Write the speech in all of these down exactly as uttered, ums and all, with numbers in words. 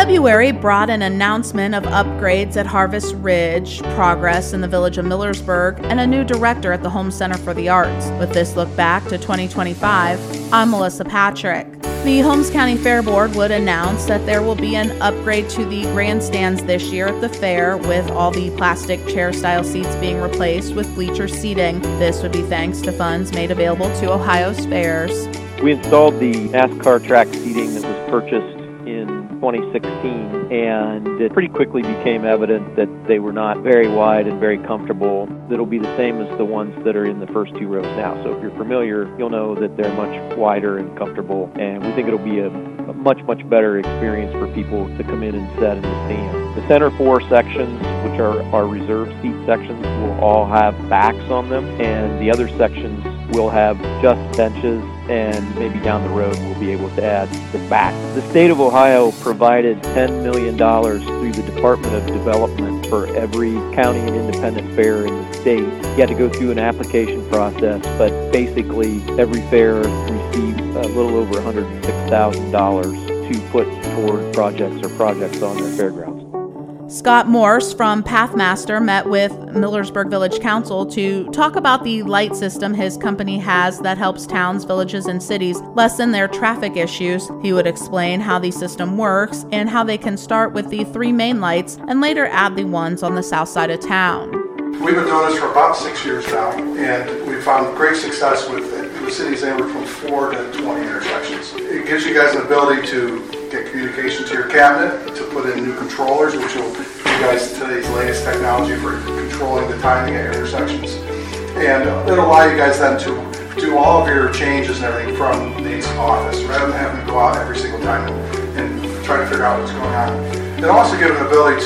February brought an announcement of upgrades at Harvest Ridge, progress in the village of Millersburg, and a new director at the Holmes Center for the Arts. With this look back to twenty twenty-five, I'm Melissa Patrick. The Holmes County Fair Board would announce that there will be an upgrade to the grandstands this year at the fair, with all the plastic chair-style seats being replaced with bleacher seating. This would be thanks to funds made available to Ohio's fairs. We installed the NASCAR track seating that was purchased in twenty sixteen, and it pretty quickly became evident that they were not very wide and very comfortable. It'll be the same as the ones that are in the first two rows now. So if you're familiar, you'll know that they're much wider and comfortable, and we think it'll be a, a much, much better experience for people to come in and sit in the stand. The center four sections, which are our reserve seat sections, will all have backs on them, and the other sections will have just benches, and maybe down the road we'll be able to add the back. The state of Ohio provided ten million dollars through the Department of Development for every county and independent fair in the state. You had to go through an application process, but basically every fair received a little over one hundred six thousand dollars to put toward projects or projects on their fairgrounds. Scott Morse from Pathmaster met with Millersburg Village Council to talk about the light system his company has that helps towns, villages, and cities lessen their traffic issues. He would explain how the system works and how they can start with the three main lights and later add the ones on the south side of town. We've been doing this for about six years now, and we've found great success with it. The city's anywhere from four to twenty intersections. It gives you guys an ability to get communication to your cabinet, to put in new controllers, which will give you guys today's latest technology for controlling the timing at intersections. And it'll allow you guys then to do all of your changes and everything from the office, rather than having to go out every single time and, and try to figure out what's going on. It'll also give an ability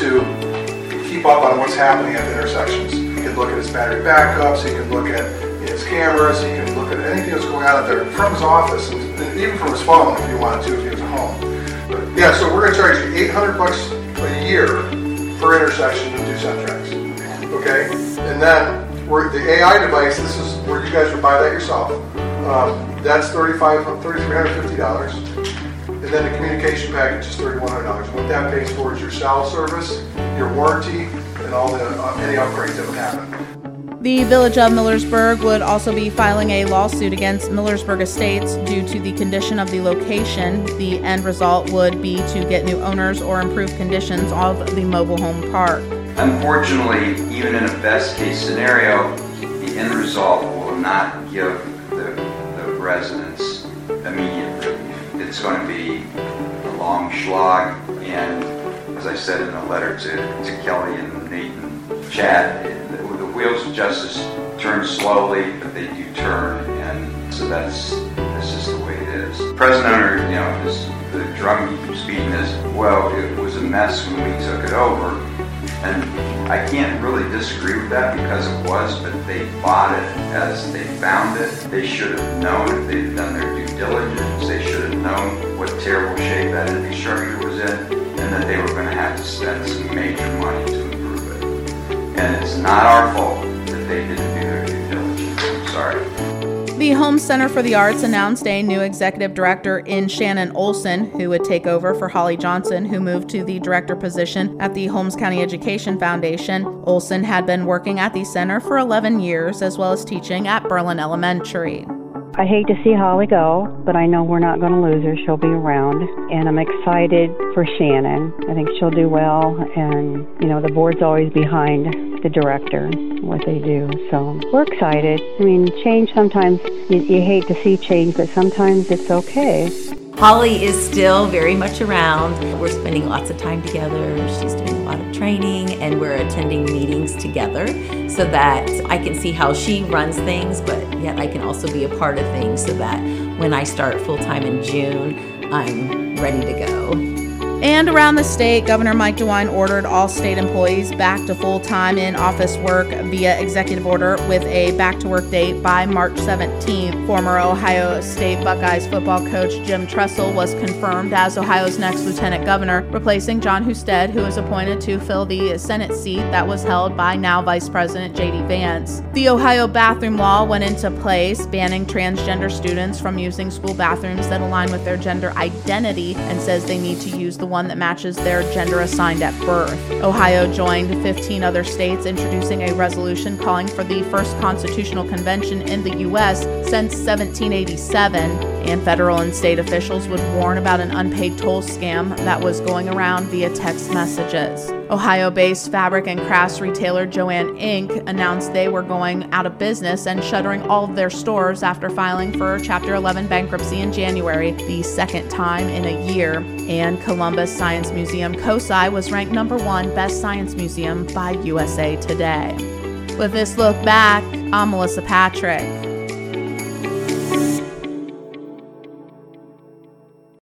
to keep up on what's happening at the intersections. You can look at his battery backups, you can look at his cameras, you can look at anything that's going on out there from his office, and, and even from his phone if you wanted to, if he was at home. But yeah, so we're going to charge you eight hundred bucks a year per intersection to do Centrex. Okay? And then we're, the A I device, this is where you guys would buy that yourself. Um, that's thirty-five, thirty-three hundred fifty dollars. And then the communication package is thirty-one hundred dollars. What that pays for is your cell service, your warranty, and all the uh, any upgrades that would happen. The village of Millersburg would also be filing a lawsuit against Millersburg Estates due to the condition of the location. The end result would be to get new owners or improve conditions of the mobile home park. Unfortunately, even in a best case scenario, the end result will not give the, the residents immediate relief. It's going to be a long slog, and as I said in the letter to, to Kelly and Nate and Chad, the wheels of justice turn slowly, but they do turn, and so that's that's just the way it is. Present owner, you know, this, the drum he keeps beating is, well, it was a mess when we took it over, and I can't really disagree with that because it was, but they bought it as they found it. They should have known if they had done their due diligence. They should have known what terrible shape that infrastructure was in, and that they were going to have to spend some major money to improve it. And it's not our fault that they didn't do their due diligence. I'm sorry. The Holmes Center for the Arts announced a new executive director in Shannon Olson, who would take over for Holly Johnson, who moved to the director position at the Holmes County Education Foundation. Olson had been working at the center for eleven years, as well as teaching at Berlin Elementary. I hate to see Holly go, but I know we're not going to lose her. She'll be around, and I'm excited for Shannon. I think she'll do well, and, you know, the board's always behind the director, what they do, so we're excited. I mean, change sometimes, you, you hate to see change, but sometimes it's okay. Holly is still very much around. We're spending lots of time together. She's doing a lot of training, and we're attending meetings together so that I can see how she runs things, but yet I can also be a part of things so that when I start full-time in June, I'm ready to go. And around the state, Governor Mike DeWine ordered all state employees back to full-time in-office work via executive order with a back-to-work date by March seventeenth. Former Ohio State Buckeyes football coach Jim Tressel was confirmed as Ohio's next lieutenant governor, replacing John Husted, who was appointed to fill the Senate seat that was held by now Vice President J D Vance. The Ohio bathroom law went into place, banning transgender students from using school bathrooms that align with their gender identity, and says they need to use the one that matches their gender assigned at birth. Ohio joined fifteen other states introducing a resolution calling for the first constitutional convention in the U S since seventeen eighty-seven, and federal and state officials would warn about an unpaid toll scam that was going around via text messages. Ohio-based fabric and crafts retailer Joann Incorporated announced they were going out of business and shuttering all of their stores after filing for Chapter eleven bankruptcy in January, the second time in a year. And Columbus Science Museum COSI was ranked number one best science museum by U S A Today. With this look back, I'm Melissa Patrick.